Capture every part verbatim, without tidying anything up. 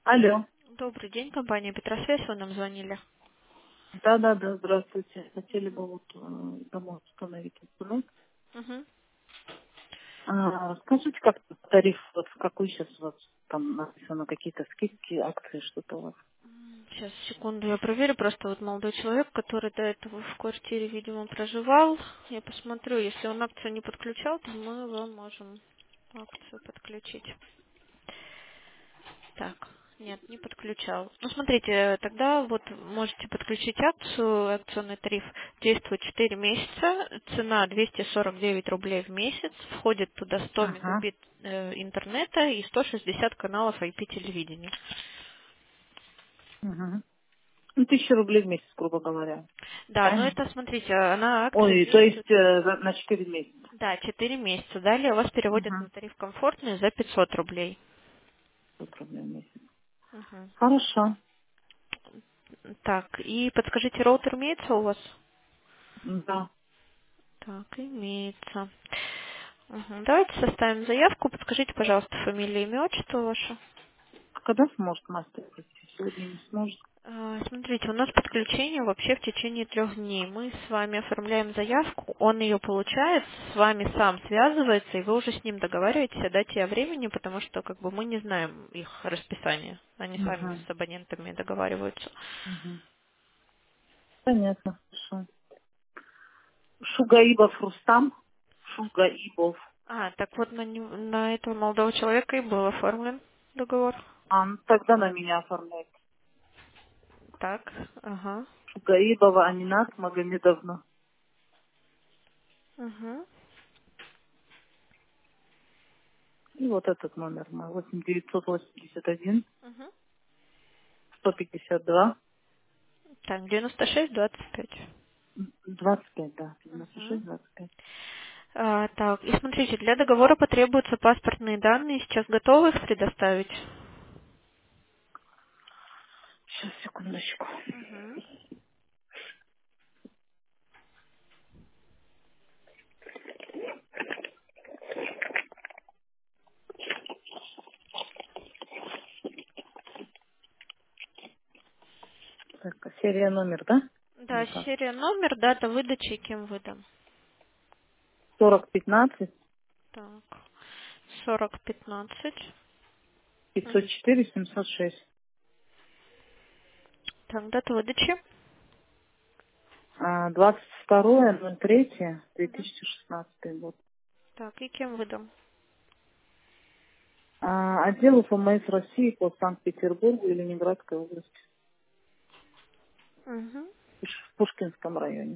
Алло. Добрый день, компания Петросвязь, вы нам звонили. Да-да-да, здравствуйте. Хотели Мгм. бы вот э, домой установить интернет. Мгм. А, скажите, как тариф, вот в какой сейчас у вас там написано, какие-то скидки, акции, что-то у вас? Сейчас, секунду, я проверю. Просто вот молодой человек, который до этого в квартире, видимо, проживал. Я посмотрю, если он акцию не подключал, то мы вам можем акцию подключить. Так, нет, не подключал. Ну, смотрите, тогда вот можете подключить акцию, акционный тариф действует четыре месяца, цена двести сорок девять рублей в месяц, входит туда сто Ага. мегабит э, интернета и сто шестьдесят каналов ай пи телевидения. Угу. Ну, тысяча рублей в месяц, грубо говоря. Да, но Правильно? это, смотрите, она акция Ой, то действует, есть э, за- на четыре месяца. да, четыре месяца. Далее вас переводят Угу. на тариф комфортный за пятьсот рублей. пятьсот рублей в месяц. Мгм. Хорошо. Так, и подскажите, роутер имеется у вас? Да. Так, имеется. Мгм. Давайте составим заявку. Подскажите, пожалуйста, фамилию, имя, отчество ваше. А когда сможет мастер прийти? Сегодня не сможет. А, Смотрите, у нас подключение вообще в течение трех дней. Мы с вами оформляем заявку, он ее получает, с вами сам связывается, и вы уже с ним договариваетесь о дате и о времени, потому что как бы мы не знаем их расписание. Они сами Угу. с абонентами договариваются. Угу. Понятно. Хорошо. Шугаибов Рустам. Шугаибов. А, так вот на, него- на этого молодого человека и был оформлен договор. А, ну, тогда на меня оформляйте. Так, ага. Шугаибова Аминат Магомедовна. Угу. И вот этот номер мой. восемь девятьсот восемьдесят один Угу. сто пятьдесят два Так, девяносто шесть двадцать пять. двадцать пять, да. девяносто Угу. шесть двадцать пять. А, так, и смотрите, для договора потребуются паспортные данные. Сейчас готовы их предоставить? Сейчас, секундочку. Угу. Так, а серия номер, да? Или Да, как? серия, номер, дата выдачи и кем выдан. сорок пятнадцать Так, сорок пятнадцать. пятьсот четыре семьсот шесть. Так, дата выдачи. А, двадцать второе ноль третье две Мгм. тысячи шестнадцатый год. Так, и кем выдан. А, отдел ФМС России по Санкт-Петербургу и Ленинградской области. Угу. В Пушкинском районе.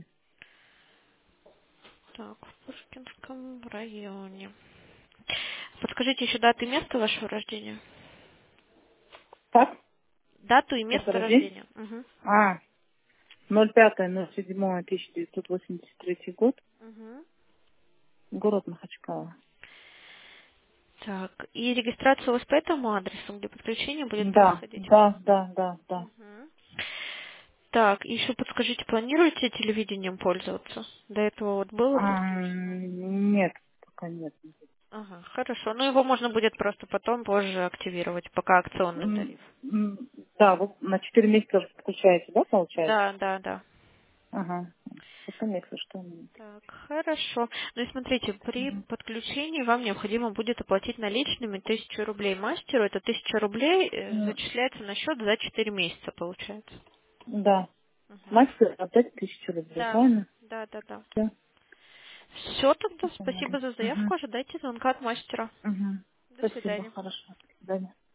Так, в Пушкинском районе. Подскажите еще дату и место вашего рождения. Так? Дату и место Который день? рождения. Угу. А, ноль пятое ноль седьмое тысяча девятьсот восемьдесят третий год. Угу. Город Махачкала. Так, и регистрация у вас по этому адресу, где подключение будет Да, происходить? да, да, да, да. Мгм. Так, еще подскажите, планируете телевидением пользоваться? До этого вот было А, подключено? нет, пока нет. Ага, хорошо. Ну, его можно будет просто потом позже активировать, пока акционный М, тариф. м, Да, вот на четыре месяца же подключаете, да, получается? Да, да, да. Ага. Потом, если что, нет. Так, хорошо. Ну и смотрите, при Мгм. подключении вам необходимо будет оплатить наличными тысячу рублей мастеру. Это тысяча рублей э, М, зачисляется на счет за четыре месяца, получается. Да. Мгм. Мастер отдать тысячу рублей, Да, правильно? да, да, да. Все, Все тогда. все Спасибо понятно. за Угу. заявку. Ожидайте звонка от мастера. Угу. До Спасибо, свидания. хорошо. До свидания.